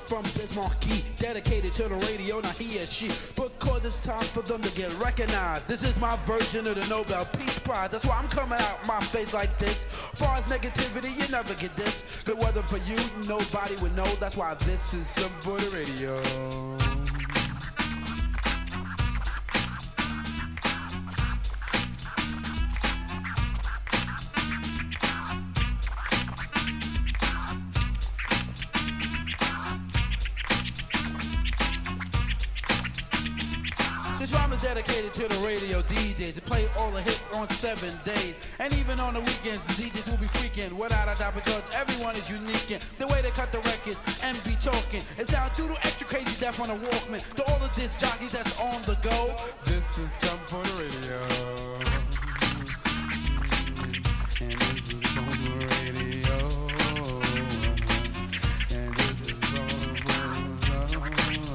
from Bismarck, dedicated to the radio, not he or she. Because it's time for them to get recognized. This is my version of the Nobel Peace Prize. That's why I'm coming out my face like this. Far as negativity, you never get this. If it wasn't for you, nobody would know. That's why this is something for the radio. This rhyme is dedicated to the radio DJs to play all the hits on 7 days. And even on the weekends, the DJs will be freaking without a doubt because everyone is unique in the way they cut the records and be talking. It sounds doodle extra crazy deaf on a Walkman. To all the disc jockeys that's on the go, this is something for the radio. And this is on the radio. And this is on the radio.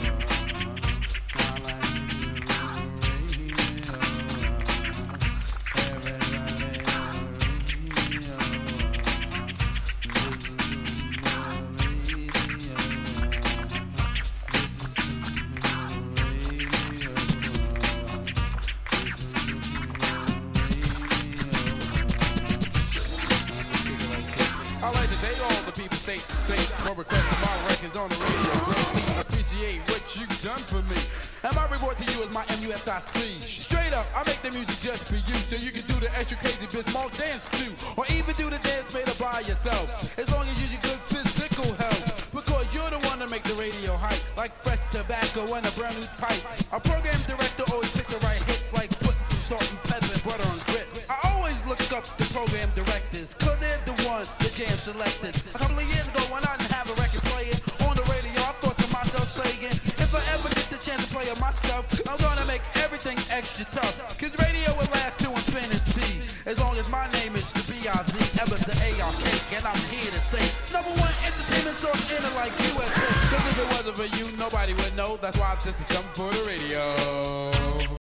I like to thank all the people state to state for requesting my records on the radio. Greatly appreciate what you've done for me. And my reward to you is my MUSIC. Straight up, I make the music just for you, so you can do the extra crazy Bismarck dance too, or even do the dance made up by yourself. As long as you use good physical health, because you're the one to make the radio hype, like fresh tobacco and a brand new pipe. A program director always pick the right hits, like putting some salt and pepper and butter on grits. I always look up the program directors, cause they're the ones the jam selected. A couple of years ago when I didn't have a record player on the radio, I thought to myself saying, if I ever get the chance to play my stuff, I'm gonna make everything extra tough. Cause radio will last to infinity, as long as my name is the B-I-Z, ever the A-R-K, and I'm here to say, #1 entertainment source in it like USA. Cause if it wasn't for you, nobody would know. That's why this is something for the radio.